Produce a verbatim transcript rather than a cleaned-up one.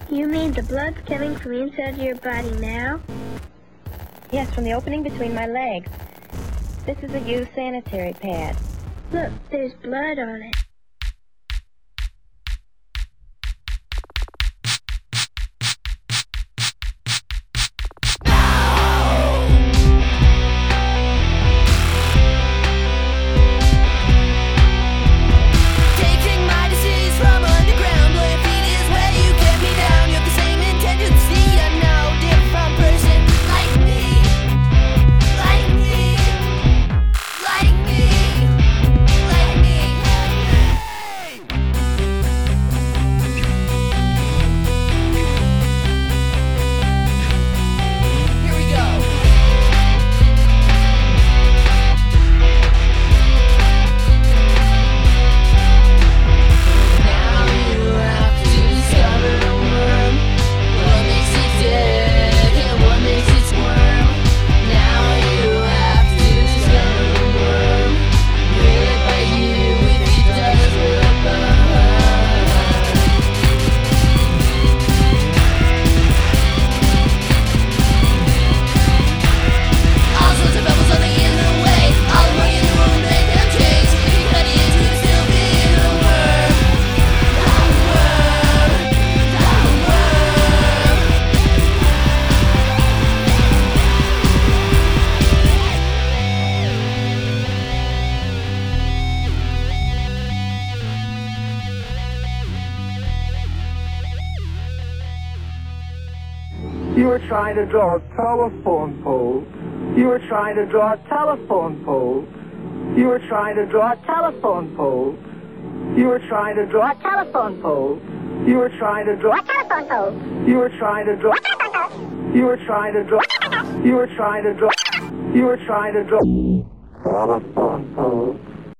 You mean the blood's coming from inside your body now? Yes, from the opening between my legs. This is a used sanitary pad. Look, there's blood on it. You were trying to draw a telephone pole. You were trying to draw a telephone pole. You were trying to draw a telephone pole. You were trying to draw a telephone pole. You were trying to draw a telephone pole. You were trying to draw a telephone pole. You were trying to draw. You were trying to draw. You were trying to draw. Telephone pole.